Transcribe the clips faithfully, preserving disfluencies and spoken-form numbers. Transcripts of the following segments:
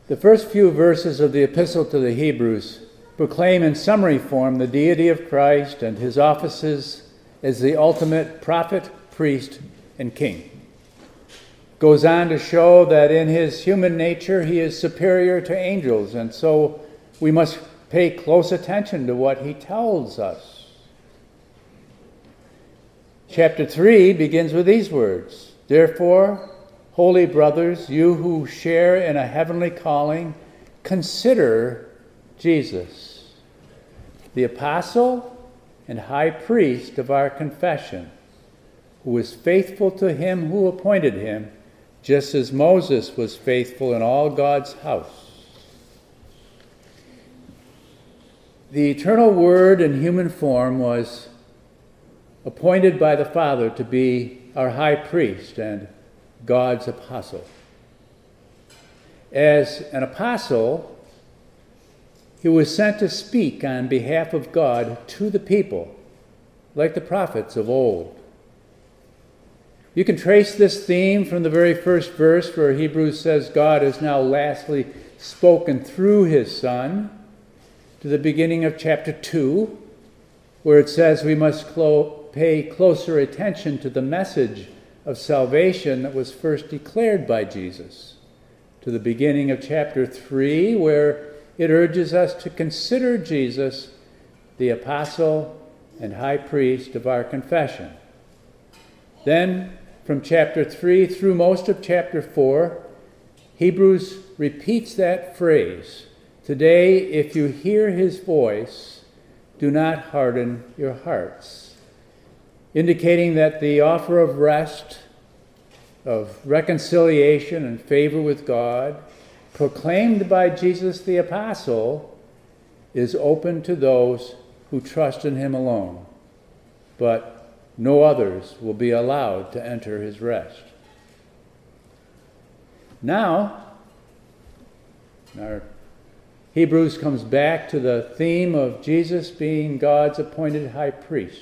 The first few verses of the Epistle to the Hebrews proclaim in summary form the deity of Christ and his offices as the ultimate prophet, priest, and king. Goes on to show that in his human nature he is superior to angels, and so we must pay close attention to what he tells us. Chapter three begins with these words, "Therefore, holy brothers, you who share in a heavenly calling, consider Jesus, the apostle and high priest of our confession, who is faithful to him who appointed him, just as Moses was faithful in all God's house." The eternal Word in human form was appointed by the Father to be our high priest and God's apostle. As an apostle, he was sent to speak on behalf of God to the people, like the prophets of old. You can trace this theme from the very first verse where Hebrews says God has now lastly spoken through his Son, to the beginning of chapter two, where it says we must clo- pay closer attention to the message of salvation that was first declared by Jesus, to the beginning of chapter three, where it urges us to consider Jesus the apostle and high priest of our confession. Then, from chapter three through most of chapter four, Hebrews repeats that phrase, "Today, if you hear his voice, do not harden your hearts," indicating that the offer of rest, of reconciliation and favor with God, proclaimed by Jesus the apostle, is open to those who trust in him alone, but no others will be allowed to enter his rest. Now, our Hebrews comes back to the theme of Jesus being God's appointed high priest.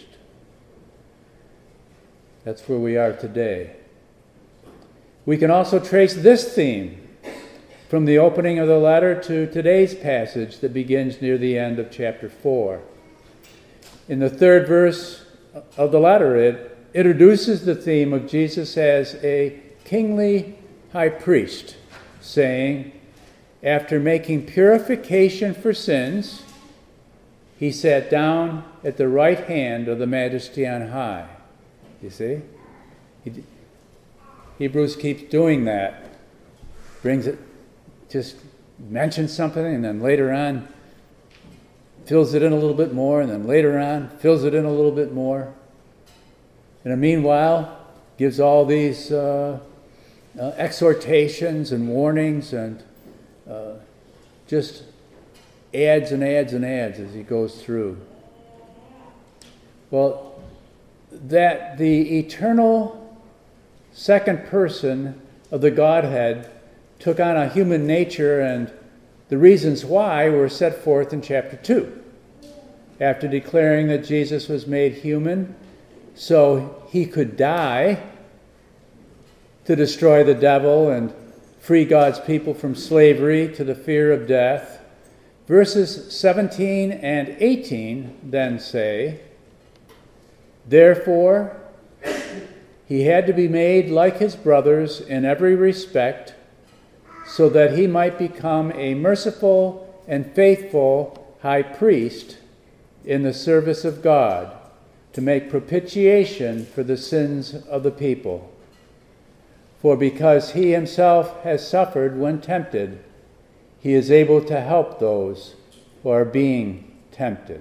That's where we are today. We can also trace this theme from the opening of the letter to today's passage that begins near the end of chapter four. In the third verse of the letter, it introduces the theme of Jesus as a kingly high priest, saying, "After making purification for sins, he sat down at the right hand of the Majesty on high." You see? He, Hebrews keeps doing that. Brings it, just mentions something, and then later on fills it in a little bit more, and then later on fills it in a little bit more. And then meanwhile, gives all these uh, uh, exhortations and warnings and uh, just adds and adds and adds as he goes through. Well, that the eternal second person of the Godhead took on a human nature, and the reasons why were set forth in chapter two. After declaring that Jesus was made human so he could die to destroy the devil and free God's people from slavery to the fear of death, verses seventeen and eighteen then say, "Therefore, he had to be made like his brothers in every respect, so that he might become a merciful and faithful high priest in the service of God, to make propitiation for the sins of the people. For because he himself has suffered when tempted, he is able to help those who are being tempted."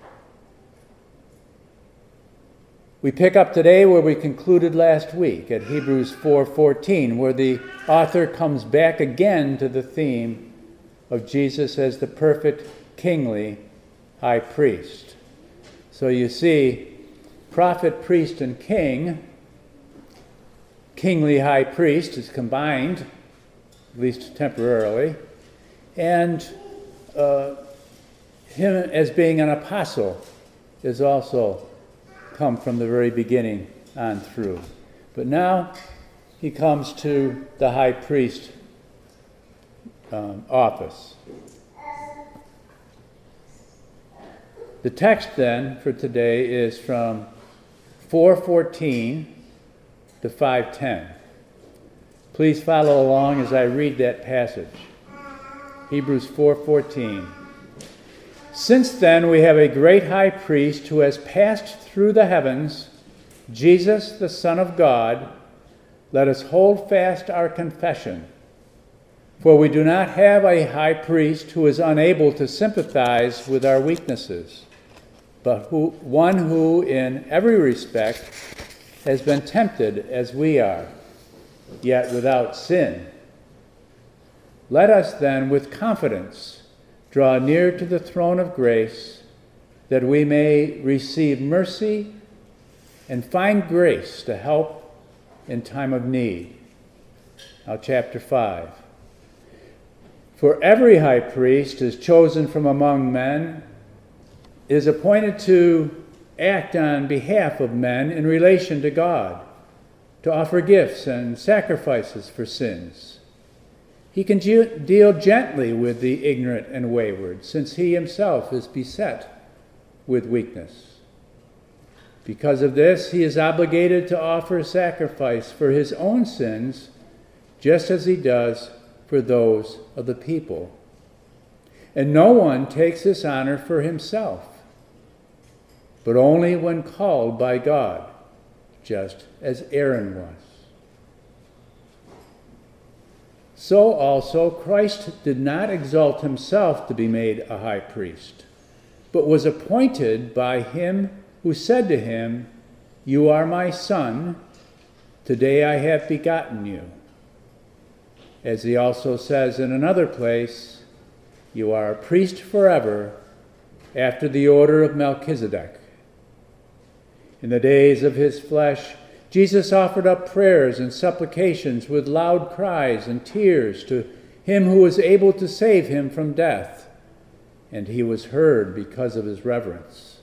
We pick up today where we concluded last week at Hebrews four fourteen, where the author comes back again to the theme of Jesus as the perfect kingly high priest. So you see, prophet, priest, and king, kingly high priest is combined, at least temporarily, and uh, him as being an apostle is also come from the very beginning on through. But now he comes to the high priest um, office. The text then for today is from four fourteen to five ten. Please follow along as I read that passage. Hebrews four fourteen. Since then we have a great high priest who has passed through the heavens, Jesus the Son of God, let us hold fast our confession. For we do not have a high priest who is unable to sympathize with our weaknesses, but who, one who in every respect has been tempted as we are, yet without sin. Let us then with confidence draw near to the throne of grace, that we may receive mercy and find grace to help in time of need. Now chapter five. For every high priest is chosen from among men, is appointed to act on behalf of men in relation to God, to offer gifts and sacrifices for sins. He can ge- deal gently with the ignorant and wayward, since he himself is beset with weakness. Because of this, he is obligated to offer sacrifice for his own sins, just as he does for those of the people. And no one takes this honor for himself, but only when called by God, just as Aaron was. So also Christ did not exalt himself to be made a high priest, but was appointed by him who said to him, "You are my son, today I have begotten you." As he also says in another place, "You are a priest forever, after the order of Melchizedek." In the days of his flesh, Jesus offered up prayers and supplications with loud cries and tears to him who was able to save him from death, and he was heard because of his reverence.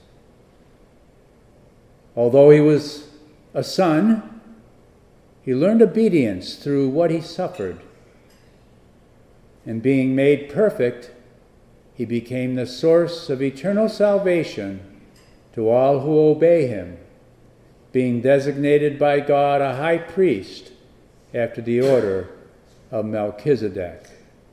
Although he was a son, he learned obedience through what he suffered. And being made perfect, he became the source of eternal salvation to all who obey him, being designated by God a high priest after the order of Melchizedek.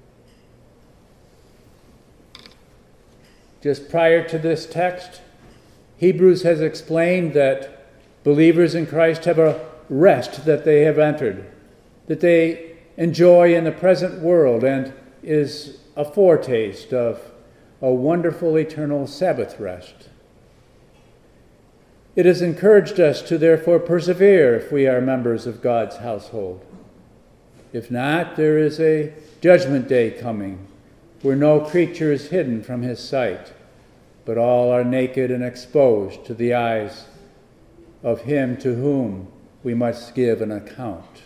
Just prior to this text, Hebrews has explained that believers in Christ have a rest that they have entered, that they enjoy in the present world, and is a foretaste of a wonderful eternal Sabbath rest. It has encouraged us to therefore persevere if we are members of God's household. If not, there is a judgment day coming where no creature is hidden from his sight, but all are naked and exposed to the eyes of him to whom we must give an account.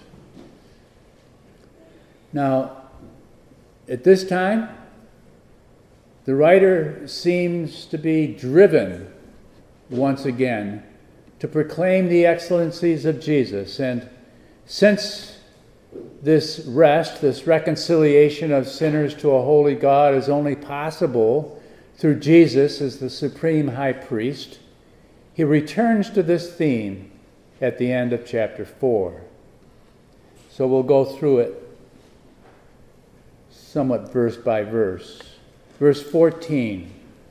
Now, at this time, the writer seems to be driven once again to proclaim the excellencies of Jesus. And since this rest, this reconciliation of sinners to a holy God is only possible through Jesus as the supreme high priest, he returns to this theme at the end of chapter four. So we'll go through it somewhat verse by verse. Verse fourteen.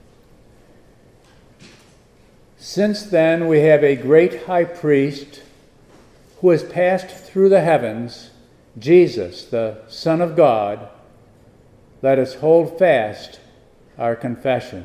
Since then we have a great high priest who has passed through the heavens, Jesus, the Son of God. Let us hold fast our confession.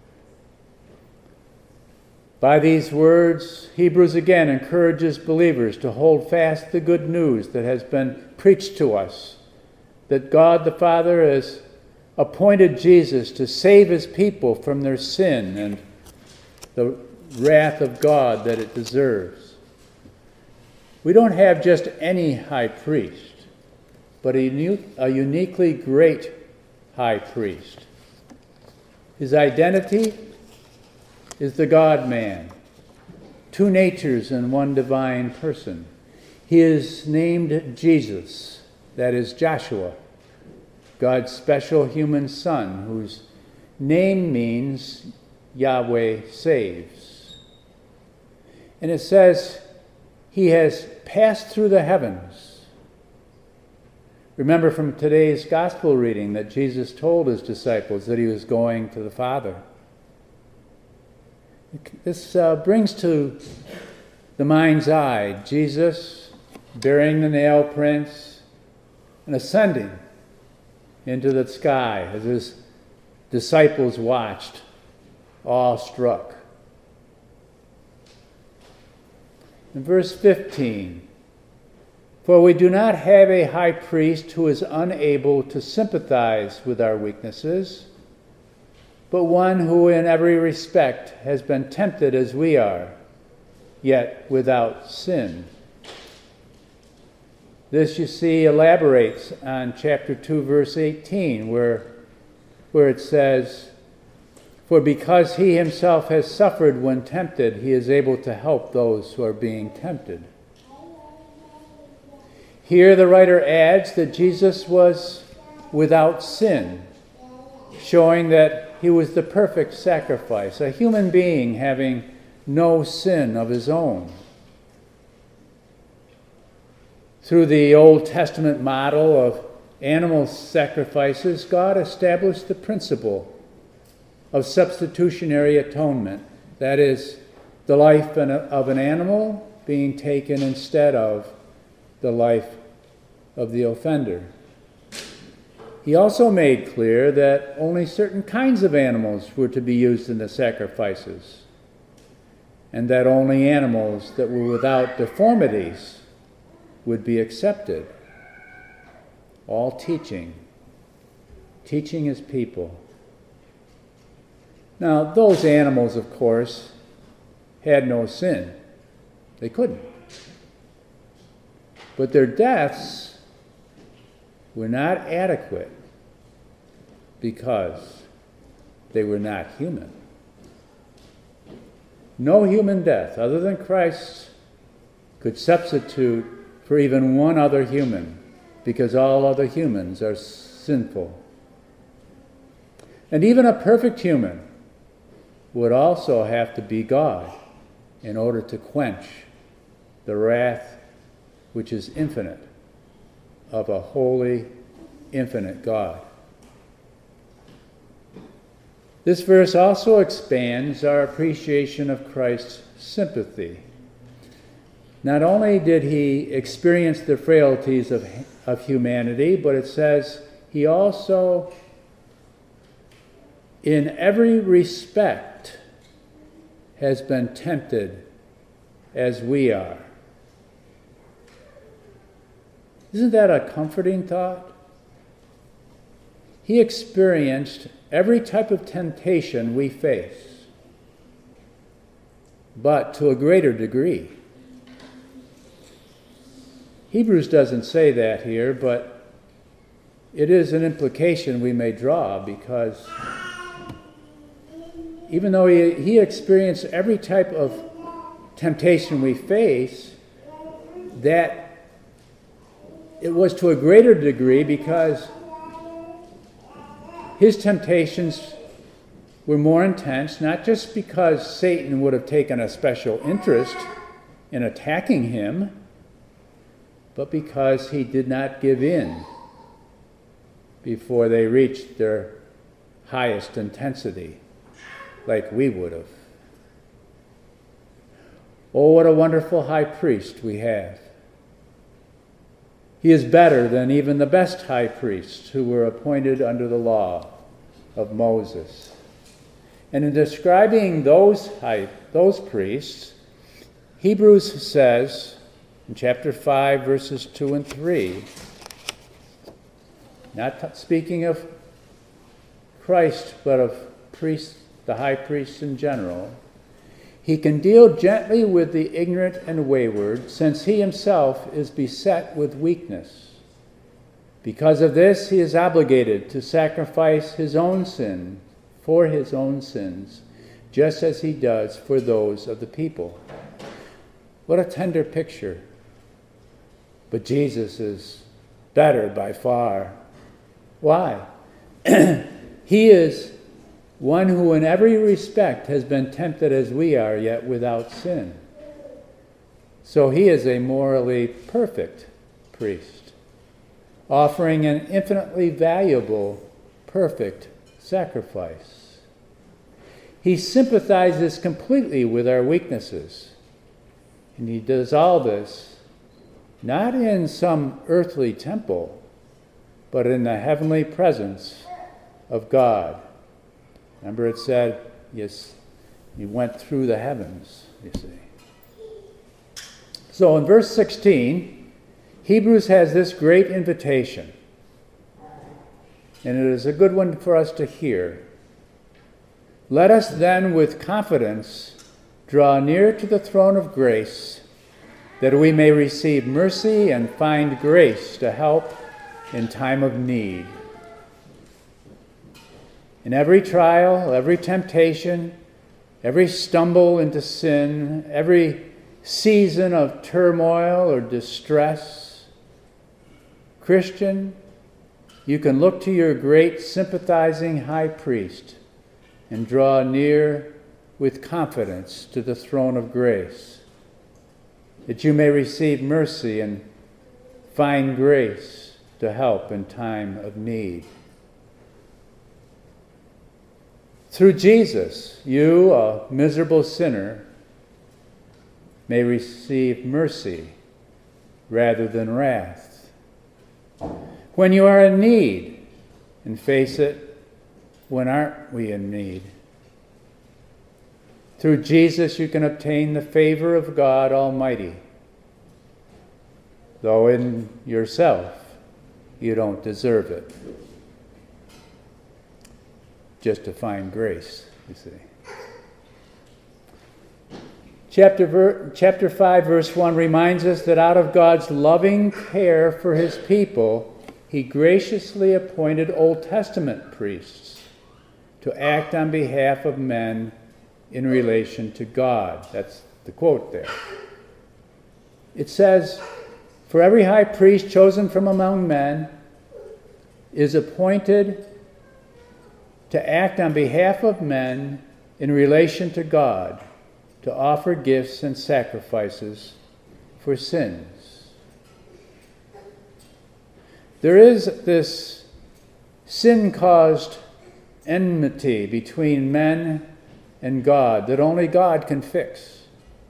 By these words, Hebrews again encourages believers to hold fast the good news that has been preached to us, that God the Father has appointed Jesus to save his people from their sin and the wrath of God that it deserves. We don't have just any high priest, but a, uni- a uniquely great high priest. His identity is the God-man, two natures in one divine person. He is named Jesus, that is Joshua, God's special human son, whose name means Yahweh saves. And it says he has passed through the heavens. Remember from today's gospel reading that Jesus told his disciples that he was going to the Father. This uh, brings to the mind's eye Jesus bearing the nail prints and ascending into the sky as his disciples watched, awestruck. In verse fifteen, for we do not have a high priest who is unable to sympathize with our weaknesses, but one who in every respect has been tempted as we are, yet without sin. This, you see, elaborates on chapter two, verse eighteen, where, where it says, for because he himself has suffered when tempted, he is able to help those who are being tempted. Here the writer adds that Jesus was without sin, showing that he was the perfect sacrifice, a human being having no sin of his own. Through the Old Testament model of animal sacrifices, God established the principle of substitutionary atonement. That is, the life of an animal being taken instead of the life of the offender. He also made clear that only certain kinds of animals were to be used in the sacrifices, and that only animals that were without deformities would be accepted. All teaching, teaching his people. Now, those animals, of course, had no sin. They couldn't. But their deaths were not adequate because they were not human. No human death other than Christ's could substitute for even one other human, because all other humans are sinful. And even a perfect human would also have to be God in order to quench the wrath which is infinite of a holy, infinite God. This verse also expands our appreciation of Christ's sympathy. Not only did he experience the frailties of, of humanity, but it says he also, in every respect, has been tempted as we are. Isn't that a comforting thought? He experienced every type of temptation we face, but to a greater degree. Hebrews doesn't say that here, but it is an implication we may draw, because even though he, he experienced every type of temptation we face, that it was to a greater degree because his temptations were more intense, not just because Satan would have taken a special interest in attacking him, but because he did not give in before they reached their highest intensity, like we would have. Oh, what a wonderful high priest we have. He is better than even the best high priests who were appointed under the law of Moses. And in describing those high, those priests, Hebrews says in chapter five, verses two and three, not t- speaking of Christ, but of priests, the high priests in general, he can deal gently with the ignorant and wayward, since he himself is beset with weakness. Because of this, he is obligated to sacrifice his own sin for his own sins, just as he does for those of the people. What a tender picture. But Jesus is better by far. Why? He is one who in every respect has been tempted as we are, yet without sin. So he is a morally perfect priest, offering an infinitely valuable, perfect sacrifice. He sympathizes completely with our weaknesses, and he does all this not in some earthly temple, but in the heavenly presence of God. Remember it said, yes, he went through the heavens, you see. So in verse sixteen, Hebrews has this great invitation, and it is a good one for us to hear. Let us then with confidence draw near to the throne of grace, that we may receive mercy and find grace to help in time of need. In every trial, every temptation, every stumble into sin, every season of turmoil or distress, Christian, you can look to your great sympathizing high priest and draw near with confidence to the throne of grace, that you may receive mercy and find grace to help in time of need. Through Jesus, you, a miserable sinner, may receive mercy rather than wrath. When you are in need, and face it, when aren't we in need? Through Jesus, you can obtain the favor of God Almighty, though in yourself you don't deserve it. Just to find grace, you see. Chapter, ver- chapter five, verse one reminds us that out of God's loving care for his people, he graciously appointed Old Testament priests to act on behalf of men in relation to God. That's the quote there. It says, for every high priest chosen from among men is appointed to act on behalf of men in relation to God, to offer gifts and sacrifices for sins. There is this sin-caused enmity between men and God that only God can fix.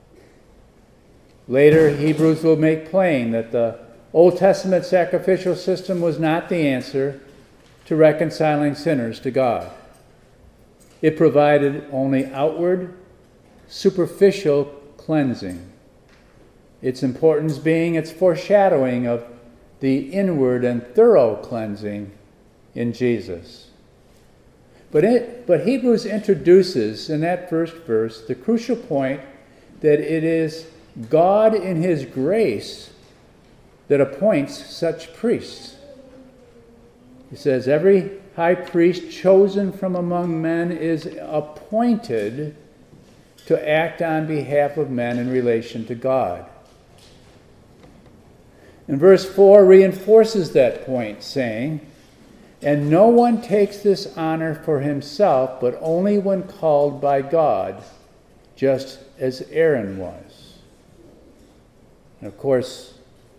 Later, Hebrews will make plain that the Old Testament sacrificial system was not the answer to reconciling sinners to God. It provided only outward, superficial cleansing, its importance being its foreshadowing of the inward and thorough cleansing in Jesus. But, it, but Hebrews introduces in that first verse the crucial point that it is God in his grace that appoints such priests. He says, every high priest chosen from among men is appointed to act on behalf of men in relation to God. And verse four reinforces that point, saying, and no one takes this honor for himself, but only when called by God, just as Aaron was. And of course,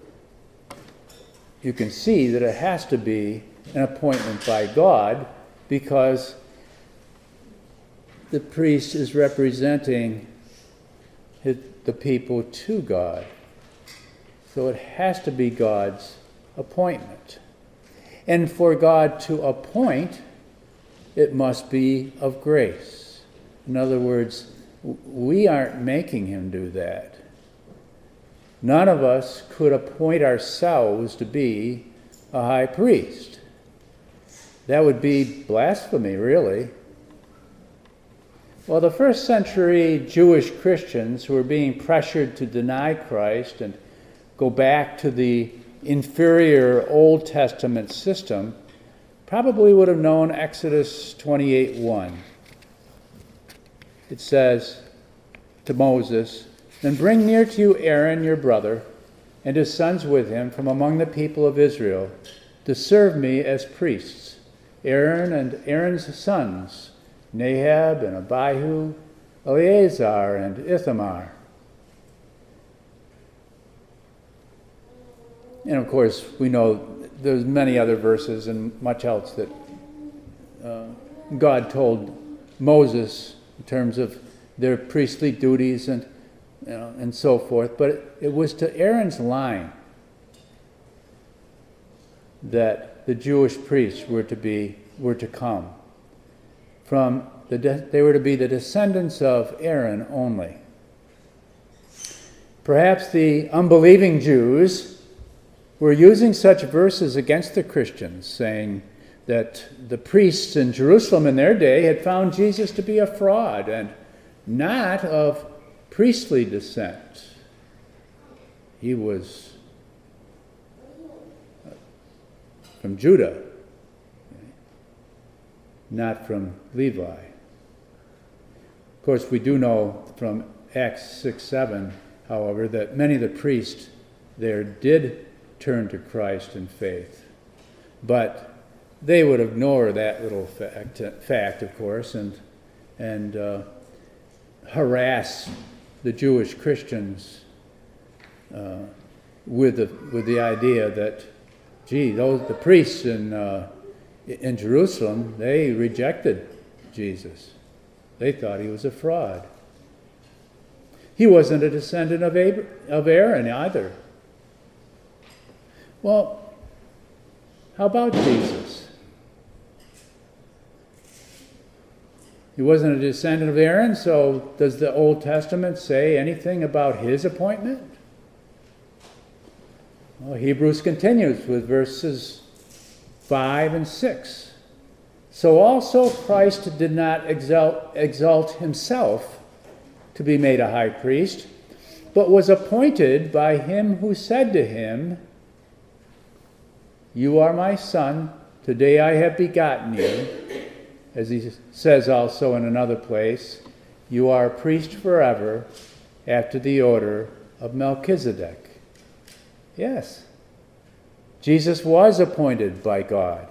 you can see that it has to be an appointment by God, because the priest is representing his, the people to God. So it has to be God's appointment. And for God to appoint, it must be of grace. In other words, we aren't making him do that. None of us could appoint ourselves to be a high priest. That would be blasphemy, really. Well, the first century Jewish Christians who were being pressured to deny Christ and go back to the inferior Old Testament system probably would have known Exodus twenty-eight one. It says to Moses, then bring near to you Aaron your brother and his sons with him from among the people of Israel, to serve me as priests, Aaron and Aaron's sons, Nahab and Abihu, Eleazar and Ithamar. And of course, we know there's many other verses and much else that uh, God told Moses in terms of their priestly duties and you know, and so forth. But it, it was to Aaron's line that the Jewish priests were to be were to come. From the de- they were to be the descendants of Aaron only. Perhaps the unbelieving Jews were using such verses against the Christians, saying that the priests in Jerusalem in their day had found Jesus to be a fraud and not of priestly descent. He was from Judah, not from Levi. Of course, we do know from Acts six seven, however, that many of the priests there did turn to Christ in faith. But they would ignore that little fact, fact of course, and, and uh, harass the Jewish Christians uh, with, the, with the idea that, gee, those, the priests in, uh, in Jerusalem, they rejected Jesus. They thought he was a fraud. He wasn't a descendant of, Ab- of Aaron either. Well, how about Jesus? He wasn't a descendant of Aaron, so does the Old Testament say anything about his appointment? Well, Hebrews continues with verses five and six. So also Christ did not exalt, exalt himself to be made a high priest, but was appointed by him who said to him, "You are my son, today I have begotten you." As he says also in another place, "You are a priest forever after the order of Melchizedek." Yes, Jesus was appointed by God.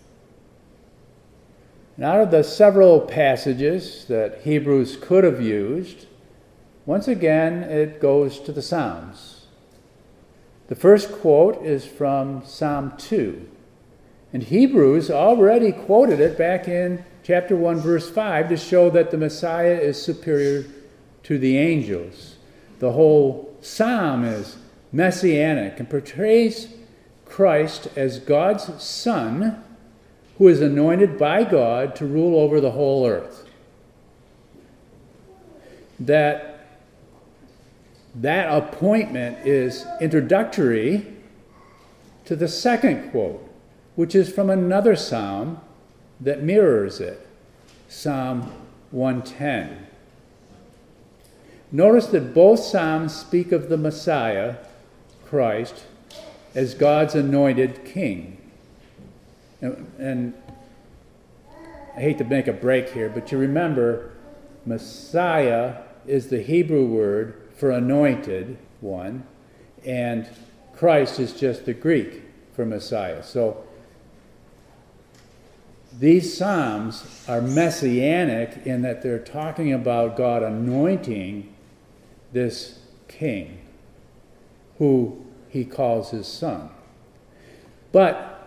And out of the several passages that Hebrews could have used, once again it goes to the Psalms. The first quote is from Psalm two. And Hebrews already quoted it back in chapter one, verse five, to show that the Messiah is superior to the angels. The whole psalm is messianic and portrays Christ as God's Son, who is anointed by God to rule over the whole earth. That, that appointment is introductory to the second quote, which is from another psalm that mirrors it, Psalm one ten. Notice that both psalms speak of the Messiah, Christ, as God's anointed king. And, and I hate to make a break here, but you remember, Messiah is the Hebrew word for anointed one, and Christ is just the Greek for Messiah. So these psalms are messianic in that they're talking about God anointing this king, who he calls his son. But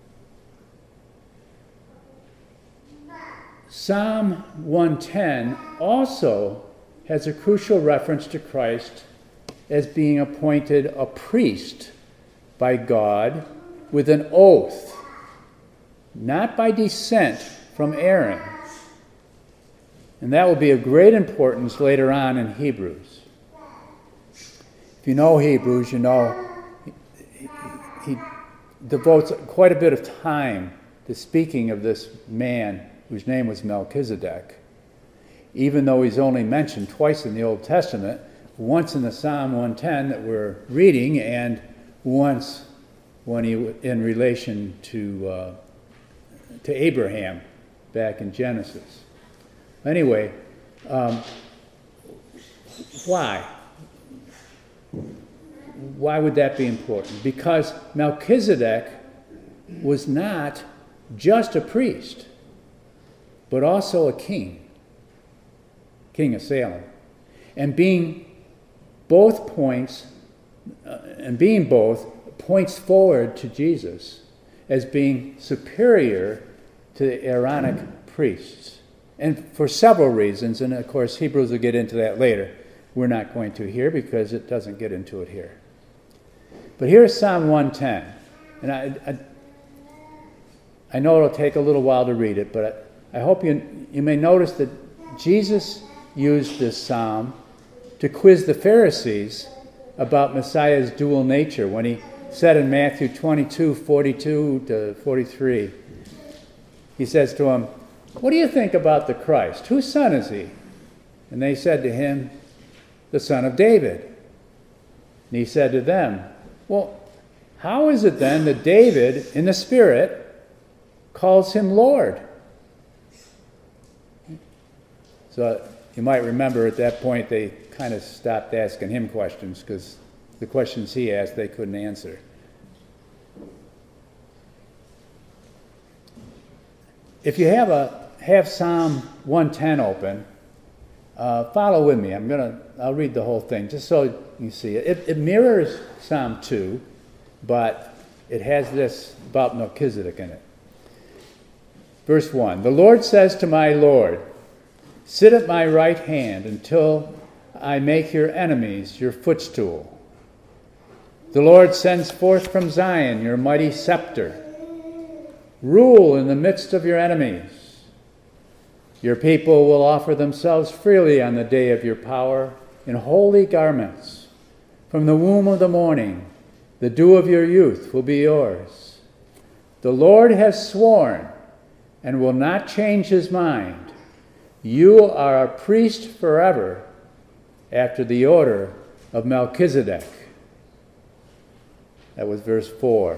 Psalm one ten also has a crucial reference to Christ as being appointed a priest by God with an oath, not by descent from Aaron. And that will be of great importance later on in Hebrews. If you know Hebrews, you know he, he devotes quite a bit of time to speaking of this man whose name was Melchizedek, even though he's only mentioned twice in the Old Testament, once in the Psalm one ten that we're reading, and once when he in relation to uh, to Abraham back in Genesis. Anyway, um, why? Why would that be important? Because Melchizedek was not just a priest, but also a king, king of Salem. And being both points, uh, and being both points forward to Jesus as being superior to the Aaronic priests. And for several reasons, and of course Hebrews will get into that later. We're not going to here because it doesn't get into it here. But here's Psalm one ten. And I, I, I know it'll take a little while to read it, but I, I hope you, you may notice that Jesus used this psalm to quiz the Pharisees about Messiah's dual nature when he said in Matthew twenty-two, forty-two to forty-three, he says to them, "What do you think about the Christ? Whose son is he?" And they said to him, "The son of David." And he said to them, "Well, how is it then that David, in the Spirit, calls him Lord?" So you might remember at that point they kind of stopped asking him questions because the questions he asked they couldn't answer. If you have a have Psalm one ten open, uh, follow with me. I'm gonna I'll read the whole thing just so you see it. It, it mirrors Psalm two, but it has this about Melchizedek in it. Verse one: "The Lord says to my Lord, sit at my right hand until I make your enemies your footstool. The Lord sends forth from Zion your mighty scepter. Rule in the midst of your enemies. Your people will offer themselves freely on the day of your power in holy garments. From the womb of the morning, the dew of your youth will be yours. The Lord has sworn and will not change his mind. You are a priest forever after the order of Melchizedek." That was verse four.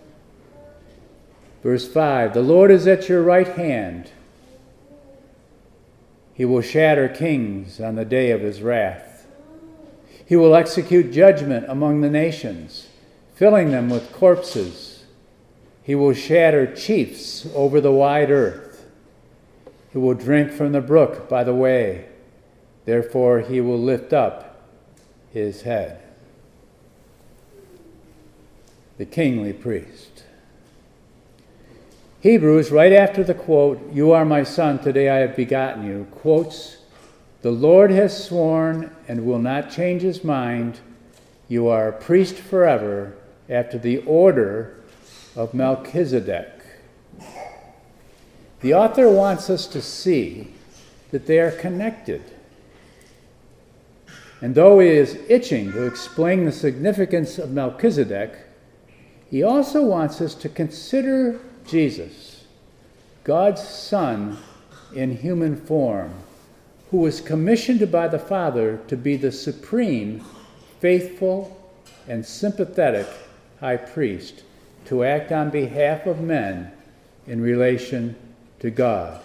Verse five: "The Lord is at your right hand. He will shatter kings on the day of his wrath. He will execute judgment among the nations, filling them with corpses. He will shatter chiefs over the wide earth. He will drink from the brook by the way. Therefore he will lift up his head." The kingly priest. Hebrews, right after the quote, "You are my son, today I have begotten you," quotes, "The Lord has sworn and will not change his mind. You are a priest forever after the order of Melchizedek." The author wants us to see that they are connected. And though he is itching to explain the significance of Melchizedek, he also wants us to consider Jesus, God's Son in human form, who was commissioned by the Father to be the supreme, faithful, and sympathetic high priest to act on behalf of men in relation to God.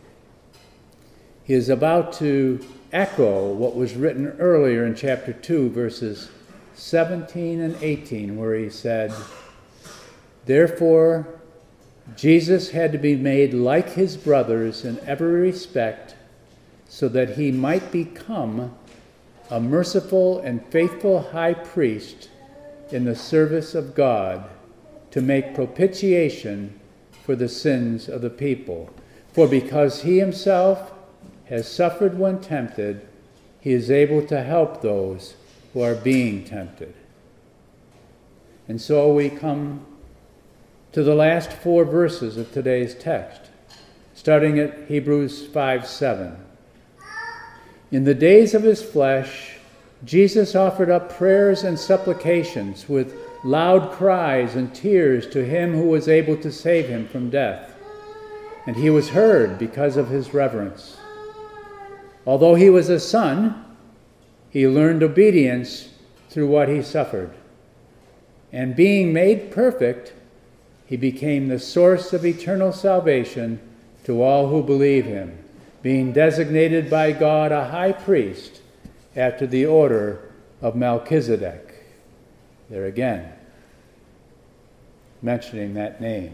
He is about to echo what was written earlier in chapter two, verses seventeen and eighteen, where he said, "Therefore, Jesus had to be made like his brothers in every respect, so that he might become a merciful and faithful high priest in the service of God, to make propitiation for the sins of the people. For because he himself has suffered when tempted, he is able to help those who are being tempted." And so we come to the last four verses of today's text, starting at Hebrews five seven. "In the days of his flesh, Jesus offered up prayers and supplications with loud cries and tears to him who was able to save him from death. And he was heard because of his reverence. Although he was a son, he learned obedience through what he suffered. And being made perfect, he became the source of eternal salvation to all who believe him, being designated by God a high priest after the order of Melchizedek." There again. mentioning that name.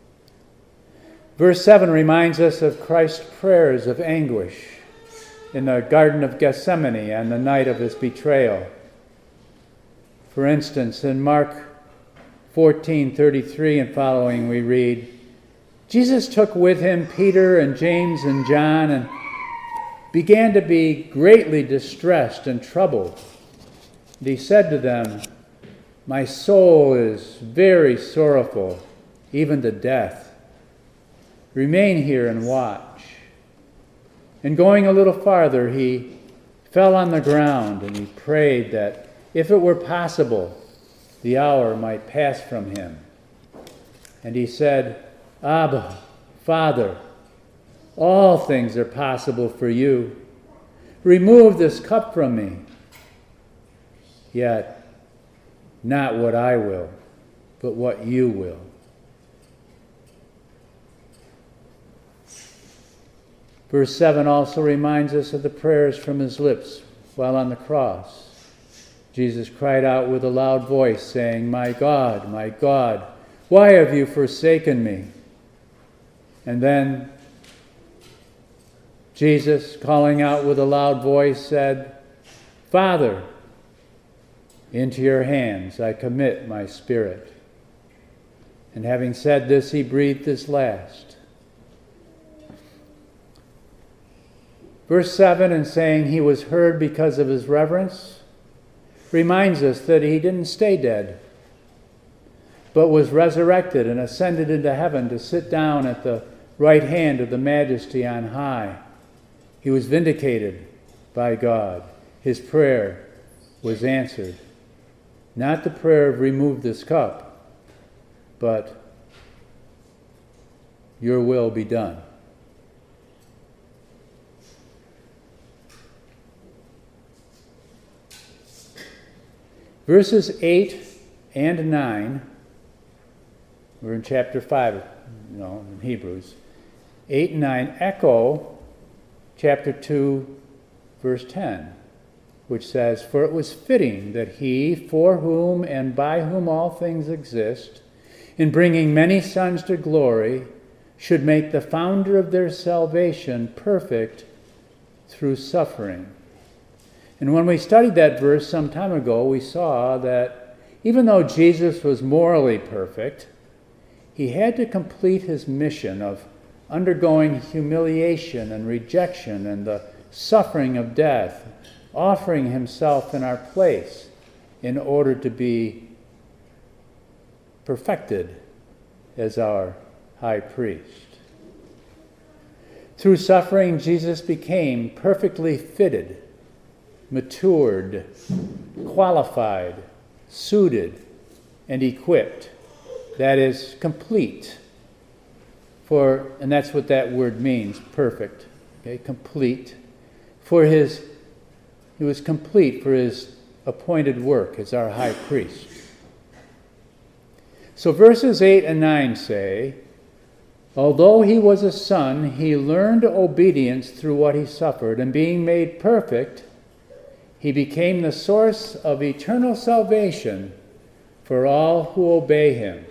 Verse seven reminds us of Christ's prayers of anguish in the Garden of Gethsemane on the night of his betrayal. For instance, in Mark fourteen thirty-three and following, we read, Jesus took with him Peter and James and John and began to be greatly distressed and troubled. And he said to them, "My soul is very sorrowful, even to death. Remain here and watch." And going a little farther, he fell on the ground and he prayed that if it were possible, the hour might pass from him. And he said, "Abba, Father, all things are possible for you. Remove this cup from me. Yet, not what I will, but what you will." Verse seven also reminds us of the prayers from his lips while on the cross. Jesus cried out with a loud voice, saying, "My God, my God, why have you forsaken me?" And then Jesus, calling out with a loud voice, said, "Father, into your hands I commit my spirit." And having said this, he breathed his last. Verse seven, in saying he was heard because of his reverence, reminds us that he didn't stay dead, but was resurrected and ascended into heaven to sit down at the right hand of the Majesty on high. He was vindicated by God. His prayer was answered. Not the prayer of "remove this cup," but "your will be done." Verses eight and nine, we're in chapter five, you know, in Hebrews. eight and nine echo chapter two, verse ten, which says, "For it was fitting that he, for whom and by whom all things exist, in bringing many sons to glory, should make the founder of their salvation perfect through suffering." And when we studied that verse some time ago, we saw that even though Jesus was morally perfect, he had to complete his mission of undergoing humiliation and rejection and the suffering of death, offering himself in our place in order to be perfected as our high priest. Through suffering, Jesus became perfectly fitted, matured, qualified, suited, and equipped. That is, complete. For, and that's what that word means, perfect. Okay, complete. For his, he was complete for his appointed work as our high priest. So verses eight and nine say, "Although he was a son, he learned obedience through what he suffered, and being made perfect, he became the source of eternal salvation for all who obey him."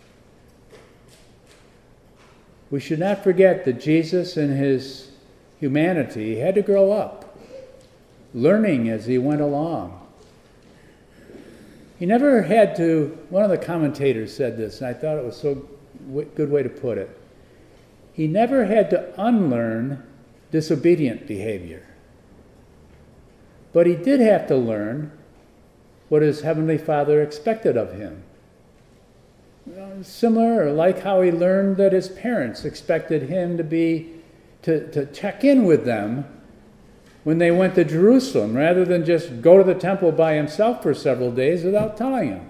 We should not forget that Jesus in his humanity had to grow up, learning as he went along. He never had to, one of the commentators said this, and I thought it was so good way to put it. He never had to unlearn disobedient behavior. But he did have to learn what his Heavenly Father expected of him. You know, similar, or like how he learned that his parents expected him to be, to, to check in with them when they went to Jerusalem, rather than just go to the temple by himself for several days without telling him.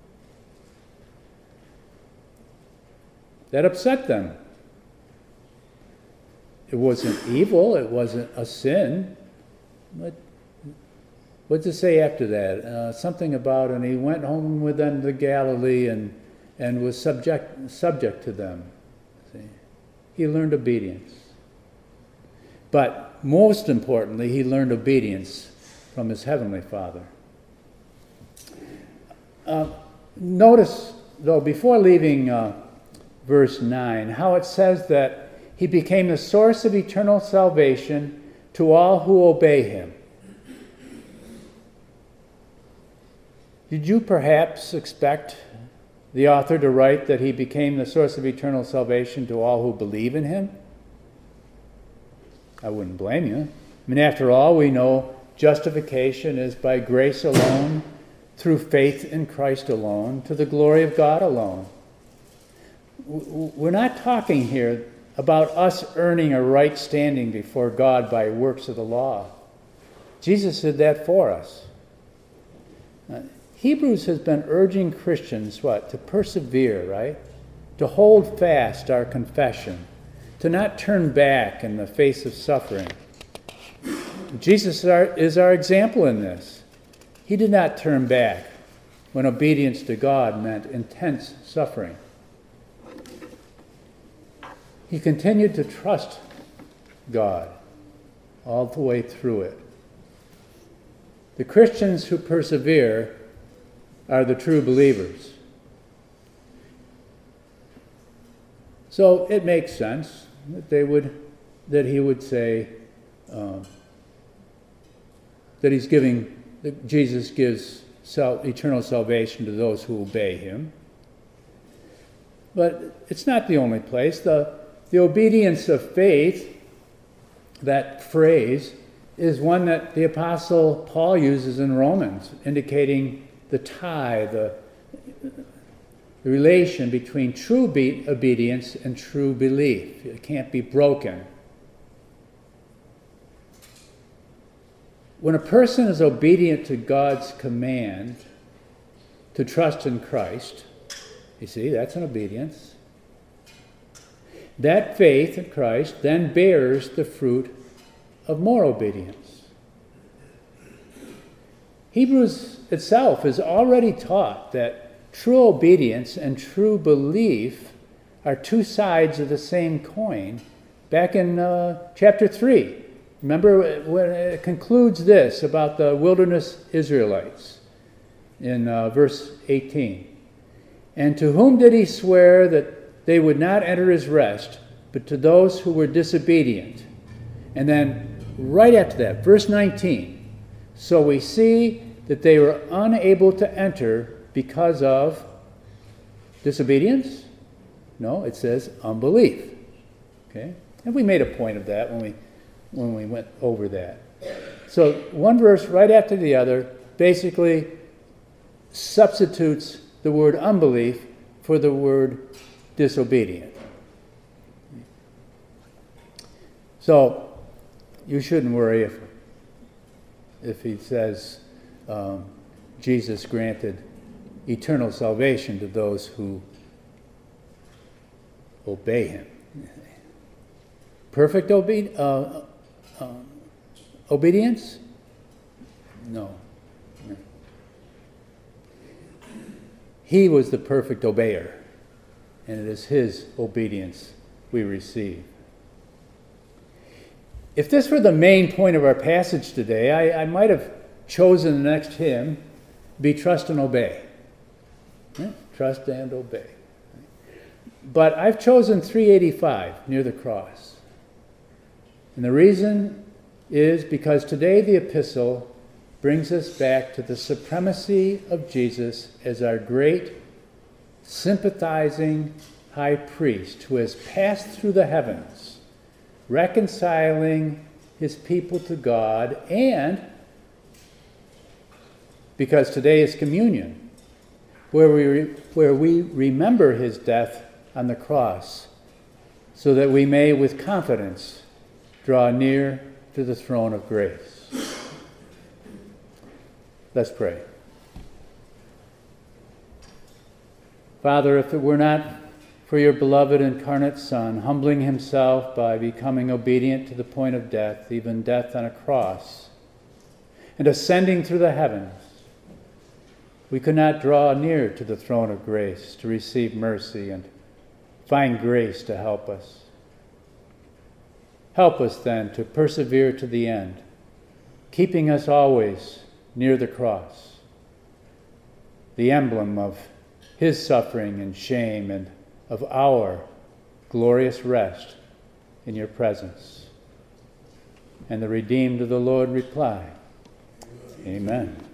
That upset them. It wasn't evil, it wasn't a sin, but what does it say after that? Uh, something about, and he went home with them to Galilee and, and was subject, subject to them. See? He learned obedience. But most importantly, he learned obedience from his Heavenly Father. Uh, notice though, before leaving uh, verse nine, how it says that he became the source of eternal salvation to all who obey him. Did you perhaps expect the author to write that he became the source of eternal salvation to all who believe in him? I wouldn't blame you. I mean, after all, we know justification is by grace alone, through faith in Christ alone, to the glory of God alone. We're not talking here about us earning a right standing before God by works of the law. Jesus did that for us. Uh, Hebrews has been urging Christians, what? To persevere, right? To hold fast our confession. To not turn back in the face of suffering. Jesus is our, is our example in this. He did not turn back when obedience to God meant intense suffering. He continued to trust God all the way through it. The Christians who persevere are the true believers. So it makes sense that they would, that he would say um, that he's giving, that Jesus gives sal- eternal salvation to those who obey him. But it's not the only place. The, the obedience of faith, that phrase, is one that the Apostle Paul uses in Romans, indicating the tie, the, the relation between true be- obedience and true belief. It can't be broken. When a person is obedient to God's command to trust in Christ, you see, that's an obedience. That faith in Christ then bears the fruit of more obedience. Hebrews itself has already taught that true obedience and true belief are two sides of the same coin back in uh, chapter three. Remember when it concludes this about the wilderness Israelites in uh, verse eighteen. And to whom did he swear that they would not enter his rest, but to those who were disobedient? And then right after that, verse nineteen. So we see that they were unable to enter because of disobedience? No, it says unbelief. Okay? And we made a point of that when we when we went over that. So one verse right after the other basically substitutes the word unbelief for the word disobedient. So you shouldn't worry if if he says um, Jesus granted eternal salvation to those who obey him. Perfect obe- uh, uh, obedience? No. no. He was the perfect obeyer, and it is his obedience we receive. If this were the main point of our passage today, I, I might have chosen the next hymn, be trust and obey. Right? Trust and obey. But I've chosen three eighty-five, near the cross. And the reason is because today the epistle brings us back to the supremacy of Jesus as our great, sympathizing high priest who has passed through the heavens, reconciling his people to God, and because today is communion, where we, re- where we remember his death on the cross, so that we may with confidence draw near to the throne of grace. Let's pray. Father, if it were not for your beloved incarnate Son, humbling himself by becoming obedient to the point of death, even death on a cross, and ascending through the heavens, we could not draw near to the throne of grace to receive mercy and find grace to help us. Help us then to persevere to the end, keeping us always near the cross, the emblem of his suffering and shame and of our glorious rest in your presence. And the redeemed of the Lord reply, Amen.